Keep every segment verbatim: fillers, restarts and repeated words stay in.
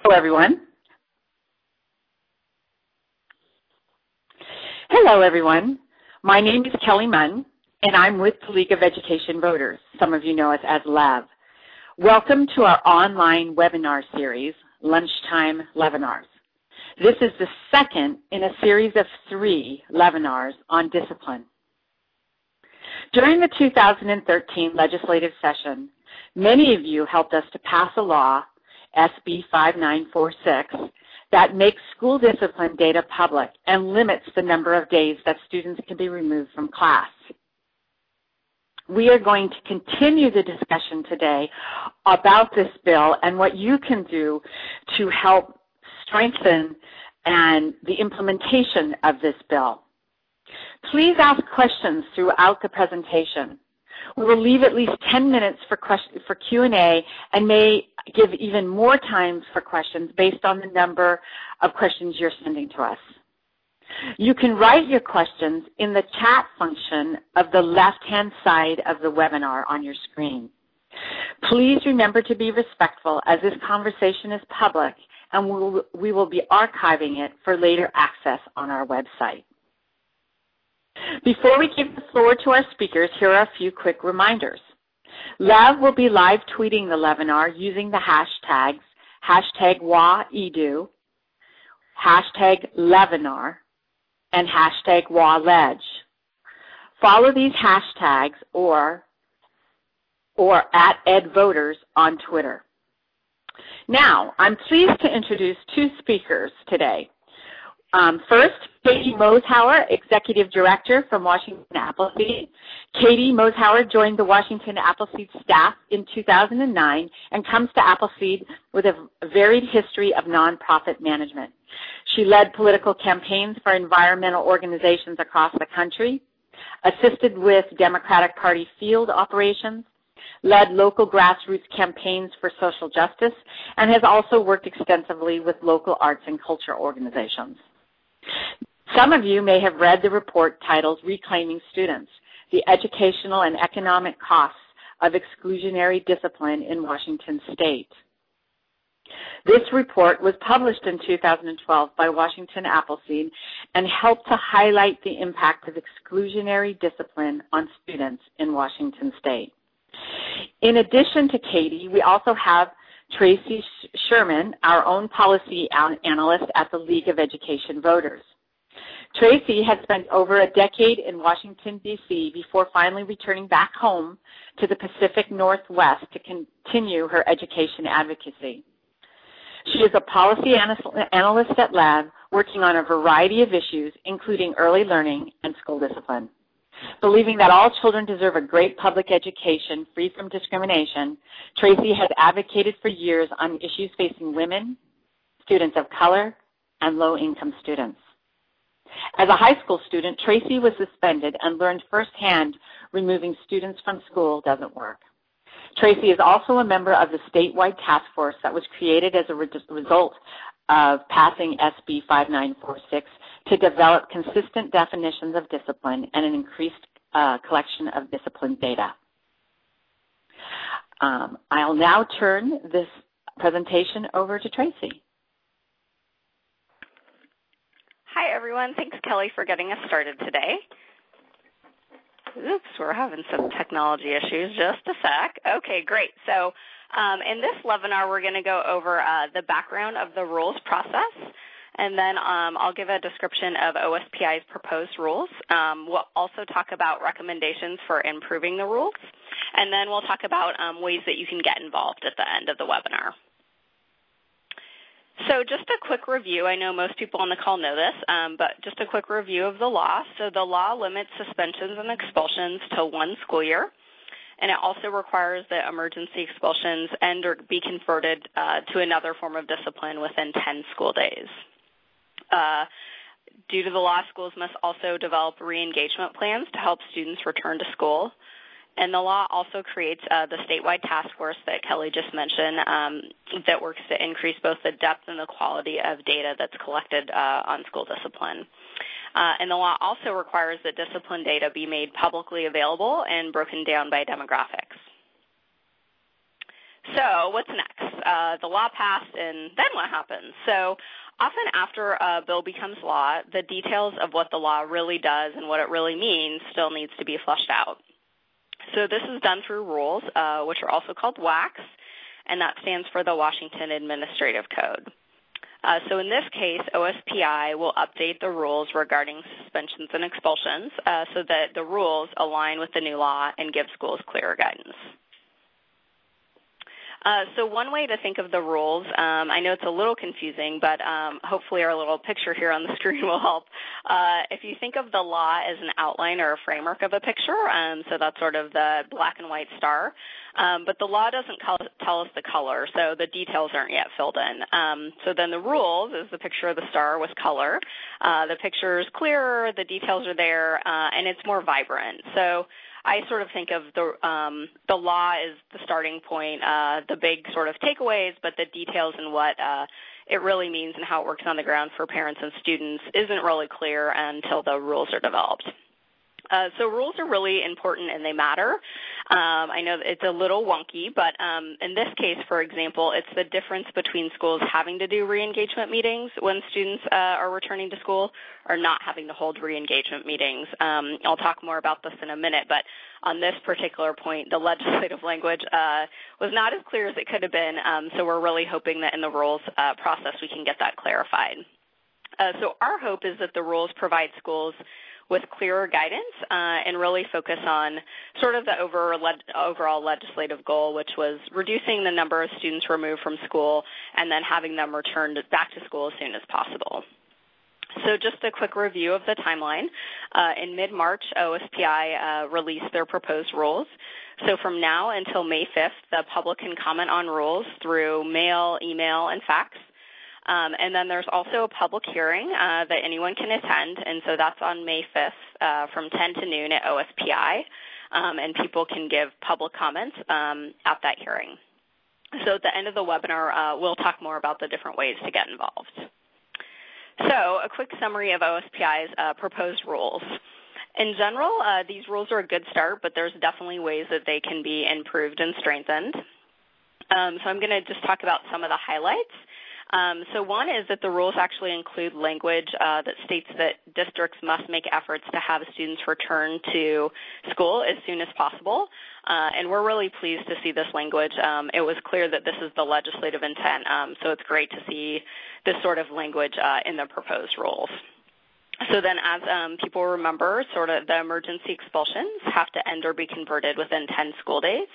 Hello, everyone. Hello, everyone. My name is Kelly Munn, and I'm with the League of Education Voters. Some of you know us as L E V. Welcome to our online webinar series, Lunchtime Levinars. This is the second in a series of three Levinars on discipline. During the two thousand thirteen legislative session, many of you helped us to pass a law, S B five nine four six, that makes school discipline data public and limits the number of days that students can be removed from class. We are going to continue the discussion today about this bill and what you can do to help strengthen and the implementation of this bill. Please ask questions throughout the presentation. We will leave at least ten minutes for, question, for Q and A and may give even more time for questions based on the number of questions you're sending to us. You can write your questions in the chat function of the left-hand side of the webinar on your screen. Please remember to be respectful as this conversation is public and we will, we will be archiving it for later access on our website. Before we give the floor to our speakers, here are a few quick reminders. L E V will be live tweeting the webinar using the hashtags, hashtag W A E D U, hashtag Levinar, and hashtag W A Ledge. Follow these hashtags or, or at EdVoters on Twitter. Now, I'm pleased to introduce two speakers today. Um, first, Katie Mosehauer, Executive Director from Washington Appleseed. Katie Mosehauer joined the Washington Appleseed staff in two thousand nine and comes to Appleseed with a varied history of nonprofit management. She led political campaigns for environmental organizations across the country, assisted with Democratic Party field operations, led local grassroots campaigns for social justice, and has also worked extensively with local arts and culture organizations. Some of you may have read the report titled Reclaiming Students, the Educational and Economic Costs of Exclusionary Discipline in Washington State. This report was published in two thousand twelve by Washington Appleseed and helped to highlight the impact of exclusionary discipline on students in Washington State. In addition to Katie, we also have Tracy Sherman, our own policy analyst at the League of Education Voters. Tracy has spent over a decade in Washington, D C before finally returning back home to the Pacific Northwest to continue her education advocacy. She is a policy analyst at L E V, working on a variety of issues, including early learning and school discipline. Believing that all children deserve a great public education free from discrimination, Tracy has advocated for years on issues facing women, students of color, and low-income students. As a high school student, Tracy was suspended and learned firsthand removing students from school doesn't work. Tracy is also a member of the statewide task force that was created as a re result of passing S B five nine four six to develop consistent definitions of discipline and an increased uh, collection of discipline data. Um, I'll now turn this presentation over to Tracy. Hi, everyone. Thanks, Kelly, for getting us started today. Oops, we're having some technology issues. Just a sec. Okay, great. So um, in this webinar, we're going to go over uh, the background of the rules process, and then um, I'll give a description of O S P I's proposed rules. Um, we'll also talk about recommendations for improving the rules, and then we'll talk about um, ways that you can get involved at the end of the webinar. So just a quick review. I know most people on the call know this, um, but just a quick review of the law. So the law limits suspensions and expulsions to one school year, and it also requires that emergency expulsions end or be converted uh, to another form of discipline within ten school days. Uh, due to the law, schools must also develop re-engagement plans to help students return to school. And the law also creates uh, the statewide task force that Kelly just mentioned um, that works to increase both the depth and the quality of data that's collected uh, on school discipline. Uh, and the law also requires that discipline data be made publicly available and broken down by demographics. So what's next? uh, the law passed, and then what happens? So often after a bill becomes law, the details of what the law really does and what it really means still needs to be fleshed out. So this is done through rules, uh, which are also called W A C, and that stands for the Washington Administrative Code. Uh, so in this case, O S P I will update the rules regarding suspensions and expulsions uh, so that the rules align with the new law and give schools clearer guidance. Uh, so one way to think of the rules, um, I know it's a little confusing, but um, hopefully our little picture here on the screen will help. Uh, if you think of the law as an outline or a framework of a picture, um, so that's sort of the black and white star, um, but the law doesn't call, tell us the color, so the details aren't yet filled in. Um, so then the rules is the picture of the star with color. Uh, the picture is clearer, the details are there, uh, and it's more vibrant. So I sort of think of the um, the law as the starting point, uh, the big sort of takeaways, but the details and what uh, it really means and how it works on the ground for parents and students isn't really clear until the rules are developed. Uh, so rules are really important and they matter. Um, I know it's a little wonky, but um, in this case, for example, it's the difference between schools having to do re-engagement meetings when students uh, are returning to school or not having to hold re-engagement meetings. Um, I'll talk more about this in a minute, but on this particular point, the legislative language uh, was not as clear as it could have been, um, so we're really hoping that in the rules uh, process we can get that clarified. Uh, so our hope is that the rules provide schools with clearer guidance uh, and really focus on sort of the over le- overall legislative goal, which was reducing the number of students removed from school and then having them returned back to school as soon as possible. So just a quick review of the timeline. Uh, in mid-March, O S P I uh, released their proposed rules. So from now until May fifth, the public can comment on rules through mail, email, and fax. Um, and then there's also a public hearing uh, that anyone can attend, and so that's on May fifth uh, from ten to noon at O S P I, um, and people can give public comments um, at that hearing. So at the end of the webinar, uh, we'll talk more about the different ways to get involved. So a quick summary of O S P I's uh, proposed rules. In general, uh, these rules are a good start, but there's definitely ways that they can be improved and strengthened. Um, so I'm going to just talk about some of the highlights. Um, so one is that the rules actually include language uh, that states that districts must make efforts to have students return to school as soon as possible, uh, and we're really pleased to see this language. Um, it was clear that this is the legislative intent, um, so it's great to see this sort of language uh, in the proposed rules. So then as um, people remember, sort of the emergency expulsions have to end or be converted within ten school days.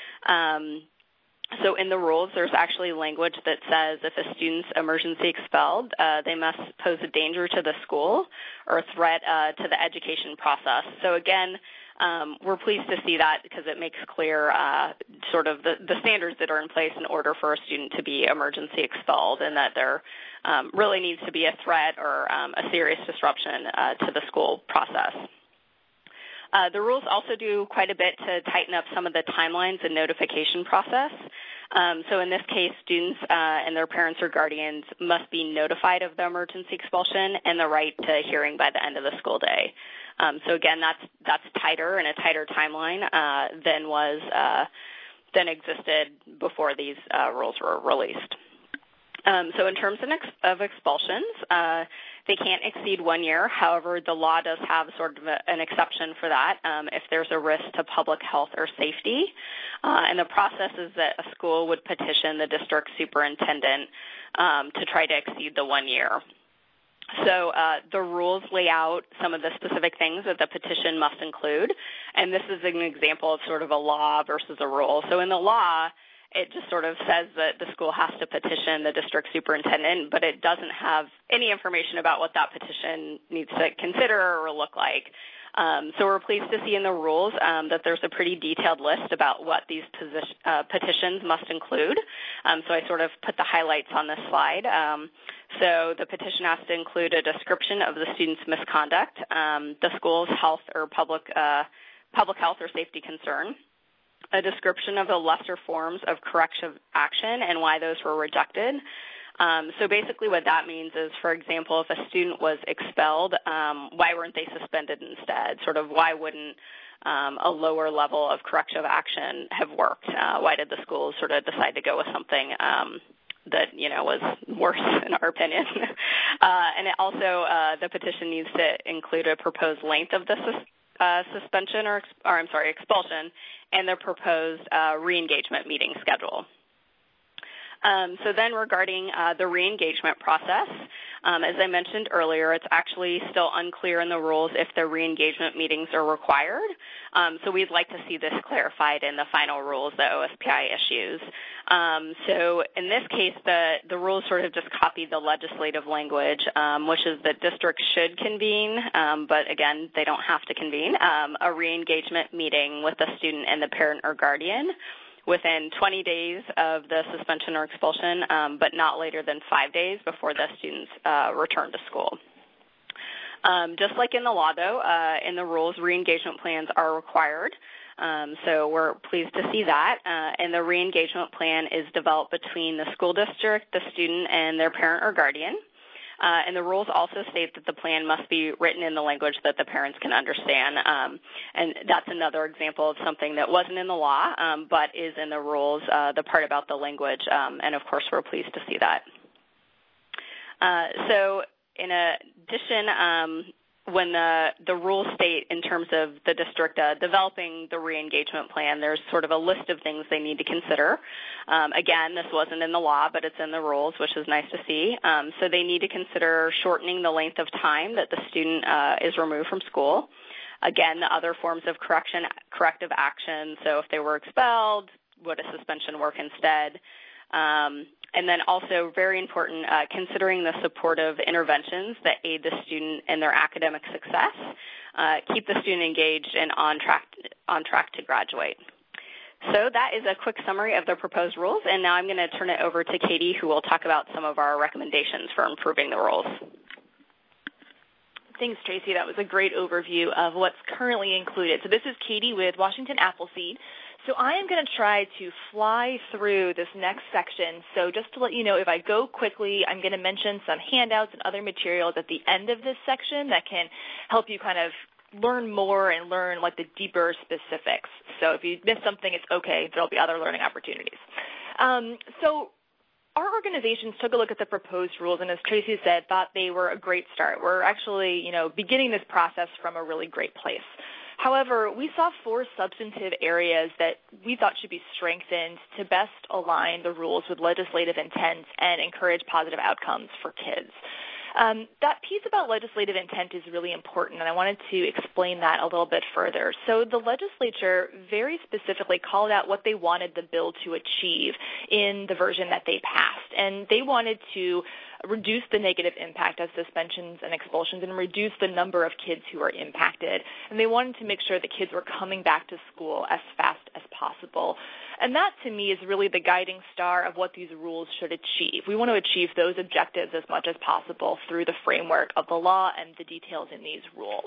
Um, So in the rules, there's actually language that says if a student's emergency expelled, uh, they must pose a danger to the school or a threat uh, to the education process. So again, um, we're pleased to see that because it makes clear uh, sort of the, the standards that are in place in order for a student to be emergency expelled, and that there um, really needs to be a threat or um, a serious disruption uh, to the school process. Uh, the rules also do quite a bit to tighten up some of the timelines and notification process. Um, so in this case, students uh, and their parents or guardians must be notified of the emergency expulsion and the right to hearing by the end of the school day. Um, so again, that's that's tighter and a tighter timeline uh, than was uh, than existed before these uh, rules were released. Um, so in terms of, ex of expulsions, uh, they can't exceed one year. However, the law does have sort of a, an exception for that um, if there's a risk to public health or safety. Uh, and the process is that a school would petition the district superintendent um, to try to exceed the one year. So uh, the rules lay out some of the specific things that the petition must include. And this is an example of sort of a law versus a rule. So in the law, it just sort of says that the school has to petition the district superintendent, but it doesn't have any information about what that petition needs to consider or look like. Um, so we're pleased to see in the rules um, that there's a pretty detailed list about what these position, uh, petitions must include. Um, so I sort of put the highlights on this slide. Um, so the petition has to include a description of the student's misconduct, um, the school's health or public, uh, public health or safety concern, a description of the lesser forms of corrective action and why those were rejected. Um, so basically what that means is, for example, if a student was expelled, um, why weren't they suspended instead? Sort of why wouldn't um, a lower level of corrective action have worked? Uh, why did the schools sort of decide to go with something um, that, you know, was worse in our opinion? uh, and it also, uh, the petition needs to include a proposed length of the sus- uh, suspension or, or, I'm sorry, expulsion, and the proposed uh, re-engagement meeting schedule. Um, so then regarding uh, the re-engagement process, um, as I mentioned earlier, it's actually still unclear in the rules if the re-engagement meetings are required. Um, so we'd like to see this clarified in the final rules that O S P I issues. Um, so in this case, the, the rules sort of just copied the legislative language, um, which is that districts should convene, um, but again, they don't have to convene, um, a re-engagement meeting with the student and the parent or guardian within twenty days of the suspension or expulsion, um, but not later than five days before the students uh, return to school. Um, just like in the law, though, uh, in the rules, re-engagement plans are required. Um, so we're pleased to see that. Uh, and the re-engagement plan is developed between the school district, the student, and their parent or guardian. Uh, and the rules also state that the plan must be written in the language that the parents can understand. Um, and that's another example of something that wasn't in the law, um, but is in the rules, uh, the part about the language. Um, and, of course, we're pleased to see that. Uh, so in addition, um, when the, the rules state in terms of the district uh, developing the re-engagement plan, there's sort of a list of things they need to consider. Um, again, this wasn't in the law, but it's in the rules, which is nice to see. Um, so they need to consider shortening the length of time that the student uh, is removed from school. Again, the other forms of correction, corrective action, so if they were expelled, would a suspension work instead? Um, and then also, very important, uh, considering the supportive interventions that aid the student in their academic success, uh, keep the student engaged and on track, on track to graduate. So that is a quick summary of the proposed rules, and now I'm going to turn it over to Katie, who will talk about some of our recommendations for improving the rules. Thanks, Tracy. That was a great overview of what's currently included. So this is Katie with Washington Appleseed. So I am going to try to fly through this next section. So just to let you know, if I go quickly, I'm going to mention some handouts and other materials at the end of this section that can help you kind of learn more and learn like the deeper specifics. So if you miss something, it's okay. There'll be other learning opportunities. Um, so our organizations took a look at the proposed rules, and as Tracy said, thought they were a great start. We're actually, you know, beginning this process from a really great place. However, we saw four substantive areas that we thought should be strengthened to best align the rules with legislative intent and encourage positive outcomes for kids. Um, that piece about legislative intent is really important, and I wanted to explain that a little bit further. So the legislature very specifically called out what they wanted the bill to achieve in the version that they passed, and they wanted to reduce the negative impact of suspensions and expulsions and reduce the number of kids who are impacted. And they wanted to make sure that kids were coming back to school as fast as possible. And that, to me, is really the guiding star of what these rules should achieve. We want to achieve those objectives as much as possible through the framework of the law and the details in these rules.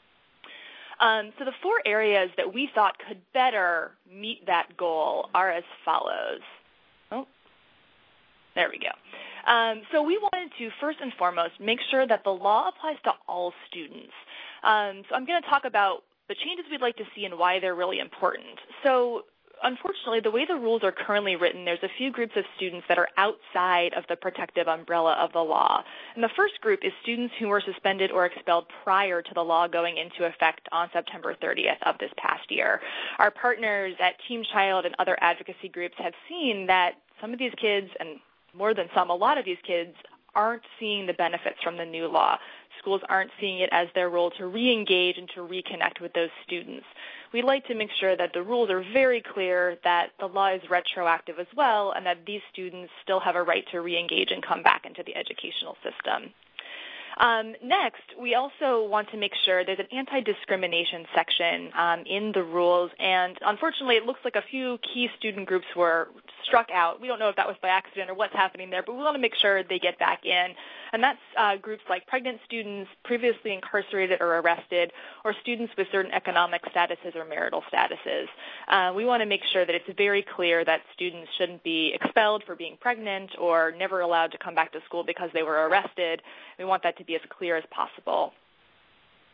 Um, so the four areas that we thought could better meet that goal are as follows. Oh, there we go. Um, so we wanted to, first and foremost, make sure that the law applies to all students. Um, so I'm going to talk about the changes we'd like to see and why they're really important. So unfortunately, the way the rules are currently written, there's a few groups of students that are outside of the protective umbrella of the law. And the first group is students who were suspended or expelled prior to the law going into effect on September thirtieth of this past year. Our partners at Team Child and other advocacy groups have seen that some of these kids, and more than some, a lot of these kids aren't seeing the benefits from the new law. Schools aren't seeing it as their role to re-engage and to reconnect with those students. We'd like to make sure that the rules are very clear, that the law is retroactive as well, and that these students still have a right to re-engage and come back into the educational system. Um, next, we also want to make sure there's an anti-discrimination section um, in the rules, and unfortunately it looks like a few key student groups were struck out. We don't know if that was by accident or what's happening there, but we want to make sure they get back in, and that's uh, groups like pregnant students, previously incarcerated or arrested, or students with certain economic statuses or marital statuses. Uh, we want to make sure that it's very clear that students shouldn't be expelled for being pregnant or never allowed to come back to school because they were arrested. We want that to be as clear as possible.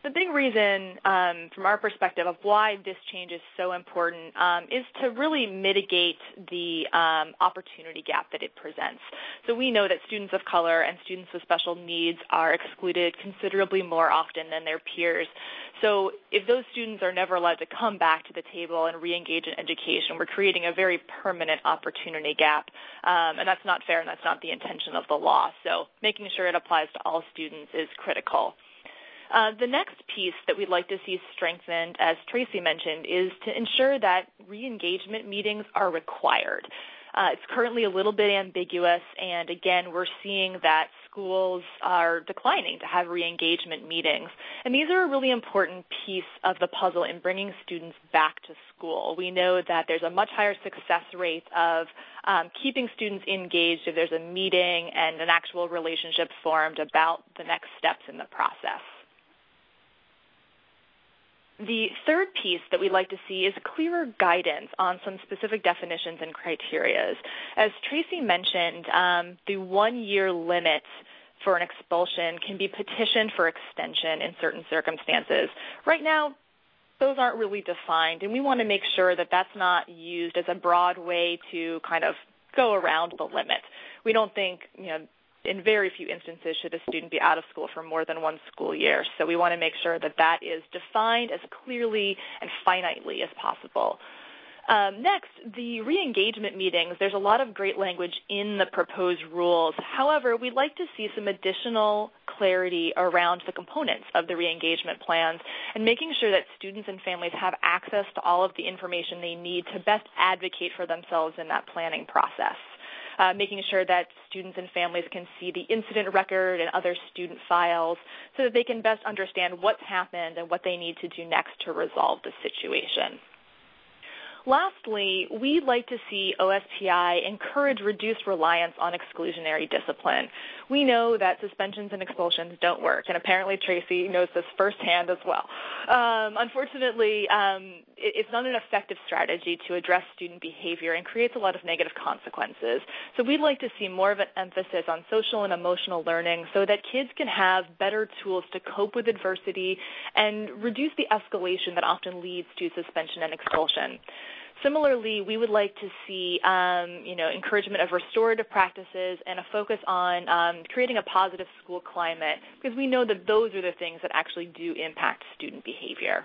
The big reason, um, from our perspective, of why this change is so important um, is to really mitigate the um, opportunity gap that it presents. So we know that students of color and students with special needs are excluded considerably more often than their peers. So if those students are never allowed to come back to the table and re-engage in education, we're creating a very permanent opportunity gap, um, and that's not fair, and that's not the intention of the law. So making sure it applies to all students is critical. Uh, the next piece that we'd like to see strengthened, as Tracy mentioned, is to ensure that re-engagement meetings are required. Uh, it's currently a little bit ambiguous, and again, we're seeing that schools are declining to have re-engagement meetings. And these are a really important piece of the puzzle in bringing students back to school. We know that there's a much higher success rate of um, keeping students engaged if there's a meeting and an actual relationship formed about the next steps in the process. The third piece that we'd like to see is clearer guidance on some specific definitions and criteria. As Tracy mentioned, um, the one-year limit for an expulsion can be petitioned for extension in certain circumstances. Right now, those aren't really defined, and we want to make sure that that's not used as a broad way to kind of go around the limit. We don't think, you know, in very few instances should a student be out of school for more than one school year. So we want to make sure that that is defined as clearly and finitely as possible. Um, next, the re-engagement meetings. There's a lot of great language in the proposed rules. However, we'd like to see some additional clarity around the components of the re-engagement plans and making sure that students and families have access to all of the information they need to best advocate for themselves in that planning process. Uh, making sure that students and families can see the incident record and other student files so that they can best understand what's happened and what they need to do next to resolve the situation. Lastly, we'd like to see O S P I encourage reduced reliance on exclusionary discipline. We know that suspensions and expulsions don't work, and apparently Tracy knows this firsthand as well. Um, unfortunately, um, it, it's not an effective strategy to address student behavior and creates a lot of negative consequences. So we'd like to see more of an emphasis on social and emotional learning so that kids can have better tools to cope with adversity and reduce the escalation that often leads to suspension and expulsion. Similarly, we would like to see, um, you know, encouragement of restorative practices and a focus on um, creating a positive school climate, because we know that those are the things that actually do impact student behavior.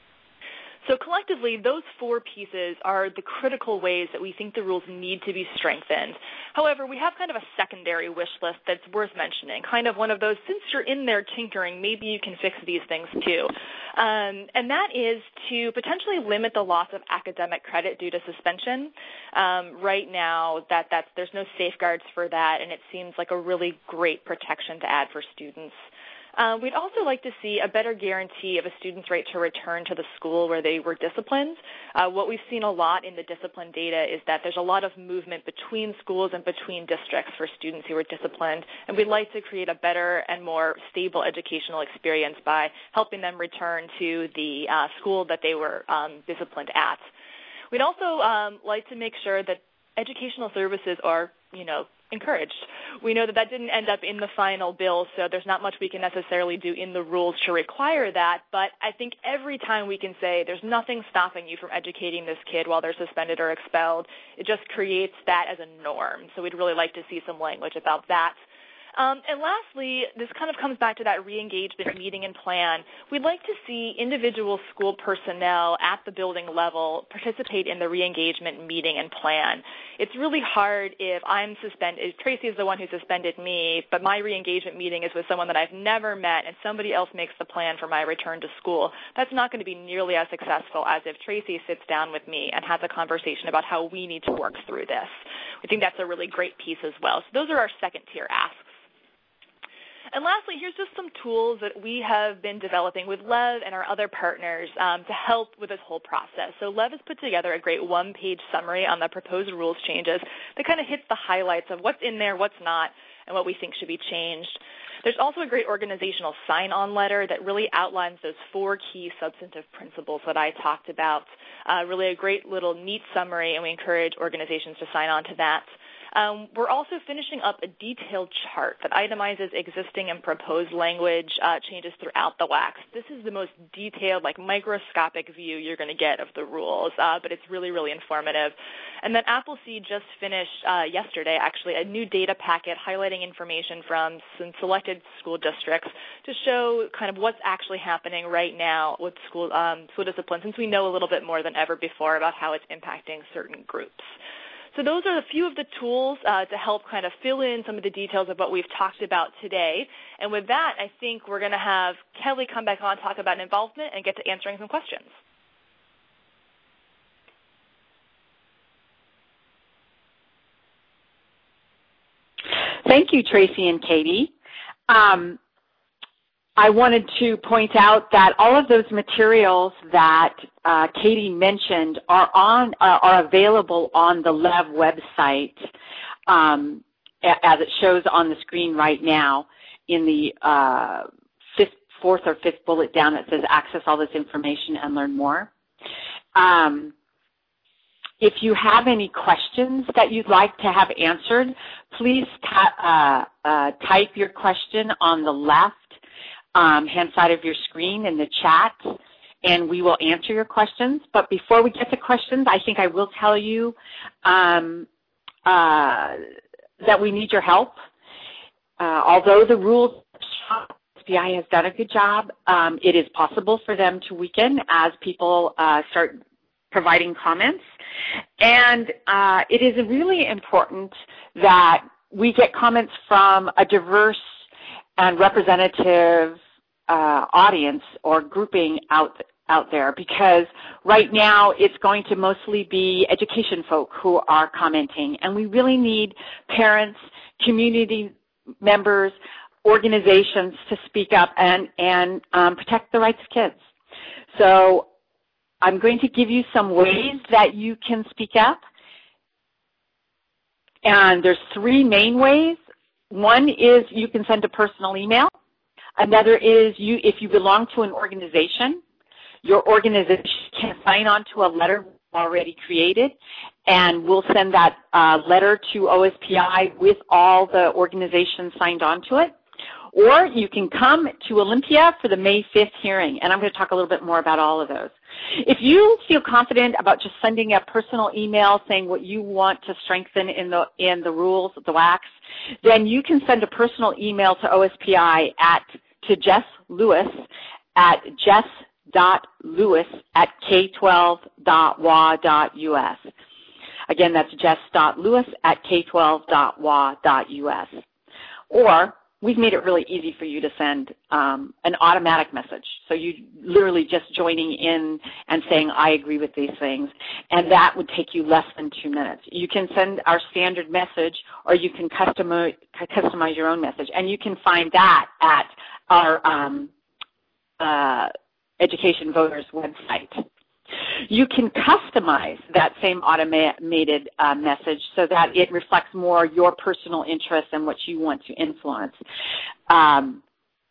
So collectively, those four pieces are the critical ways that we think the rules need to be strengthened. However, we have kind of a secondary wish list that's worth mentioning, kind of one of those, since you're in there tinkering, maybe you can fix these things too. Um, and that is to potentially limit the loss of academic credit due to suspension. Um, right now, that, that's, there's no safeguards for that, and it seems like a really great protection to add for students. Uh, we'd also like to see a better guarantee of a student's right to return to the school where they were disciplined. Uh, what we've seen a lot in the discipline data is that there's a lot of movement between schools and between districts for students who were disciplined, and we'd like to create a better and more stable educational experience by helping them return to the uh, school that they were um, disciplined at. We'd also um, like to make sure that educational services are, you know, encouraged. We know that that didn't end up in the final bill, so there's not much we can necessarily do in the rules to require that, but I think every time we can say there's nothing stopping you from educating this kid while they're suspended or expelled, it just creates that as a norm. So we'd really like to see some language about that. Um, and lastly, this kind of comes back to that re-engagement meeting and plan. We'd like to see individual school personnel at the building level participate in the re-engagement meeting and plan. It's really hard if I'm suspended, if Tracy is the one who suspended me, but my re-engagement meeting is with someone that I've never met and somebody else makes the plan for my return to school. That's not going to be nearly as successful as if Tracy sits down with me and has a conversation about how we need to work through this. I think that's a really great piece as well. So those are our second tier asks. And lastly, here's just some tools that we have been developing with Lev and our other partners um, to help with this whole process. So Lev has put together a great one-page summary on the proposed rules changes that kind of hits the highlights of what's in there, what's not, and what we think should be changed. There's also a great organizational sign-on letter that really outlines those four key substantive principles that I talked about. Uh, really a great little neat summary, and we encourage organizations to sign on to that. Um, we're also finishing up a detailed chart that itemizes existing and proposed language uh, changes throughout the W A C. This is the most detailed, like microscopic view you're going to get of the rules, uh, but it's really, really informative. And then Appleseed just finished uh, yesterday, actually, a new data packet highlighting information from some selected school districts to show kind of what's actually happening right now with school, um, school discipline, since we know a little bit more than ever before about how it's impacting certain groups. So those are a few of the tools uh, to help kind of fill in some of the details of what we've talked about today. And with that, I think we're going to have Kelly come back on, talk about involvement, and get to answering some questions. Thank you, Tracy and Katie. Um, I wanted to point out that all of those materials that uh, Katie mentioned are on uh, are available on the L E V website, um, as it shows on the screen right now in the uh, fifth, fourth or fifth bullet down that says access all this information and learn more. Um, if you have any questions that you'd like to have answered, please uh, uh, type your question on the left Um, hand side of your screen in the chat, and we will answer your questions. But before we get to questions, I think I will tell you um, uh, that we need your help. Uh, although the rules, S P I has done a good job, um, it is possible for them to weaken as people uh, start providing comments. And uh, it is really important that we get comments from a diverse and representative uh, audience or grouping out out there, because right now it's going to mostly be education folk who are commenting, and we really need parents, community members, organizations to speak up and, and um, protect the rights of kids. So I'm going to give you some ways that you can speak up, and there's three main ways. One is you can send a personal email. Another is you, if you belong to an organization, your organization can sign on to a letter already created, and we'll send that uh, letter to O S P I with all the organizations signed on to it. Or you can come to Olympia for the May fifth hearing, and I'm going to talk a little bit more about all of those. If you feel confident about just sending a personal email saying what you want to strengthen in the in the rules of the W A C, then you can send a personal email to O S P I at to Jess Lewis at jess dot lewis at k twelve dot w a dot u s. Again, that's jess dot lewis at k twelve dot w a dot u s. Or we've made it really easy for you to send um, an automatic message. So you literally just joining in and saying, I agree with these things, and that would take you less than two minutes. You can send our standard message, or you can customize, customize your own message, and you can find that at our um, uh, Education Voters website. You can customize that same automated uh, message so that it reflects more your personal interests and what you want to influence. Um,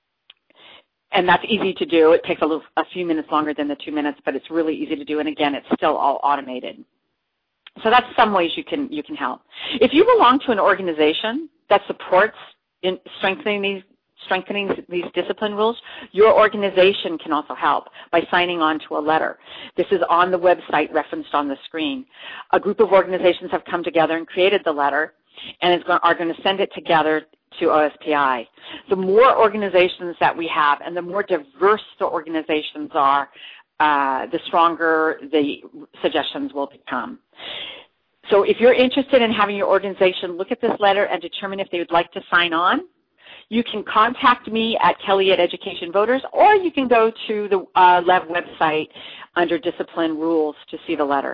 and that's easy to do. It takes a, little, a few minutes longer than the two minutes, but it's really easy to do. And again, it's still all automated. So that's some ways you can, you can help. If you belong to an organization that supports in strengthening these strengthening these discipline rules, your organization can also help by signing on to a letter. This is on the website referenced on the screen. A group of organizations have come together and created the letter and is going, are going to send it together to O S P I. The more organizations that we have and the more diverse the organizations are, uh, the stronger the suggestions will become. So if you're interested in having your organization look at this letter and determine if they would like to sign on, you can contact me at Kelly at Education Voters, or you can go to the uh, L E V website under Discipline Rules to see the letter.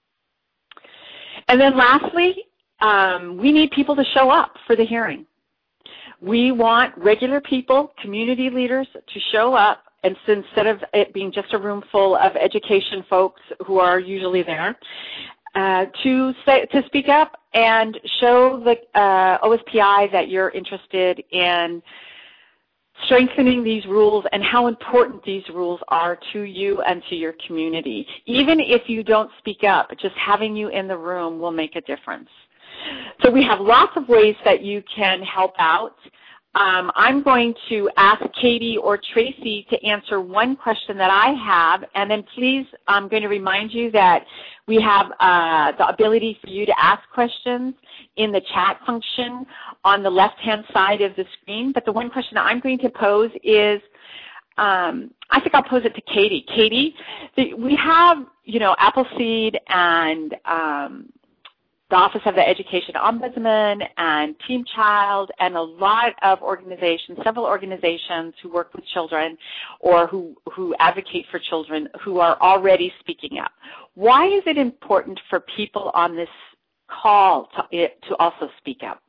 And then lastly, um, we need people to show up for the hearing. We want regular people, community leaders, to show up, and so instead of it being just a room full of education folks who are usually there, Uh, to say, to speak up and show the uh, O S P I that you're interested in strengthening these rules and how important these rules are to you and to your community. Even if you don't speak up, just having you in the room will make a difference. So we have lots of ways that you can help out. Um, I'm going to ask Katie or Tracy to answer one question that I have, and then please, I'm going to remind you that we have uh, the ability for you to ask questions in the chat function on the left-hand side of the screen. But the one question that I'm going to pose is, um, I think I'll pose it to Katie. Katie, the, we have, you know, Appleseed and um, the Office of the Education Ombudsman and Team Child and a lot of organizations, several organizations who work with children or who, who advocate for children who are already speaking up. Why is it important for people on this call to, to also speak up?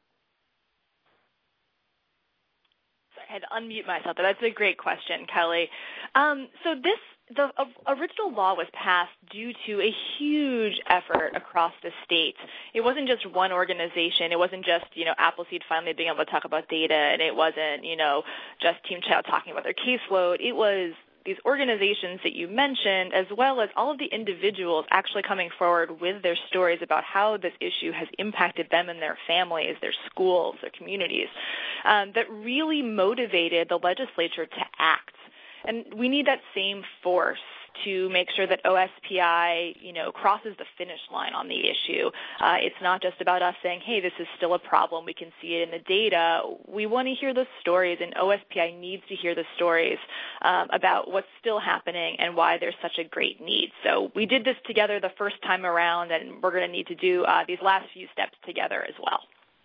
Sorry, I had to unmute myself. That's a great question, Kelly. Um, so this The original law was passed due to a huge effort across the state. It wasn't just one organization. It wasn't just, you know, Appleseed finally being able to talk about data, and it wasn't, you know, just Team Child talking about their caseload. It was these organizations that you mentioned, as well as all of the individuals actually coming forward with their stories about how this issue has impacted them and their families, their schools, their communities, um, that really motivated the legislature to act. And we need that same force to make sure that O S P I, you know, crosses the finish line on the issue. Uh, it's not just about us saying, hey, this is still a problem. We can see it in the data. We want to hear the stories, and O S P I needs to hear the stories um, about what's still happening and why there's such a great need. So we did this together the first time around, and we're going to need to do uh, these last few steps together as well.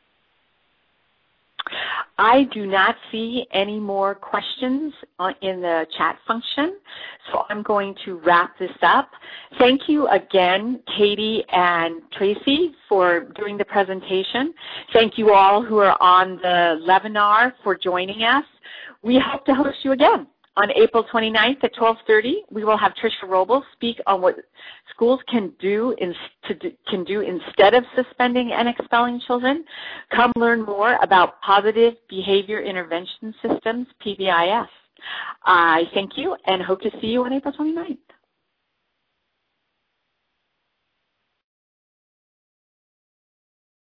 I do not see any more questions in the chat function, so I'm going to wrap this up. Thank you again, Katie and Tracy, for doing the presentation. Thank you all who are on the webinar for joining us. We hope to host you again. On April twenty-ninth at twelve thirty, we will have Tricia Robles speak on what schools can do, in, to do, can do instead of suspending and expelling children. Come learn more about Positive Behavior Intervention Systems, P B I S. I thank you and hope to see you on April twenty-ninth.